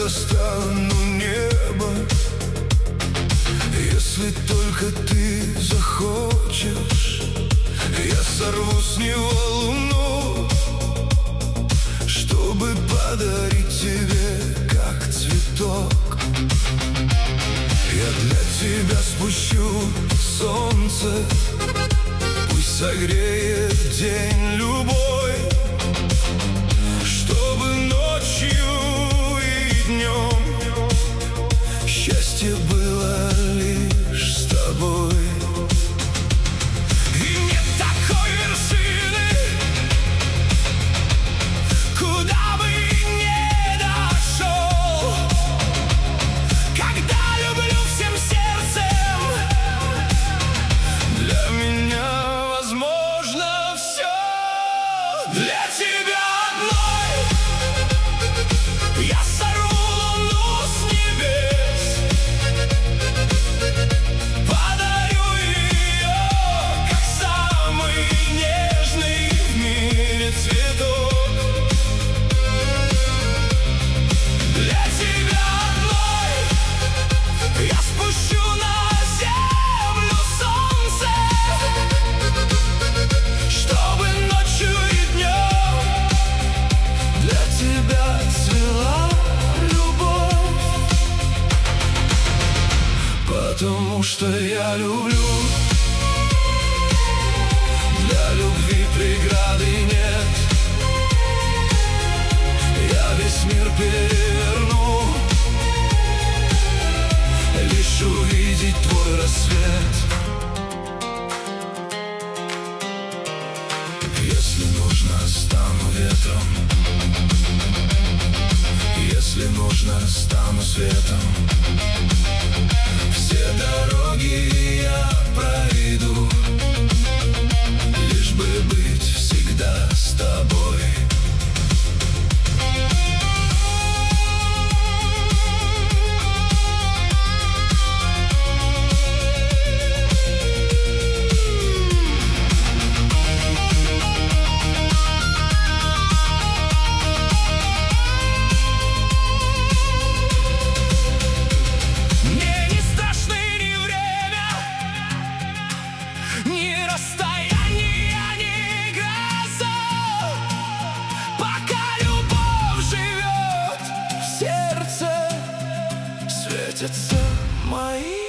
достану небо, если только ты захочешь. Я сорву с него луну, чтобы подарить тебе как цветок. Я для тебя спущу солнце, пусть согреет день любой, чтобы ночью и днем счастье было лишь с тобой. И нет такой вершины, куда бы не дошел, когда люблю всем сердцем. Для меня возможно все. Для тебя одной я сорву луну с небес, подарю ее как самый нежный в мире цветок. Для тебя одной я спущу на землю солнце, чтобы ночью и днем для тебя цвела любовь. Потому что я люблю. Для любви преграды нет. Я весь мир переверну, лишь увидеть твой рассвет. Если нужно, стану ветром, если нужно, стану светом. Все дороги я пройду, лишь бы быть всегда с тобой. Мне не страшны ни время, ни расстояние, ни гроза. Пока любовь живет в сердце, светятся мои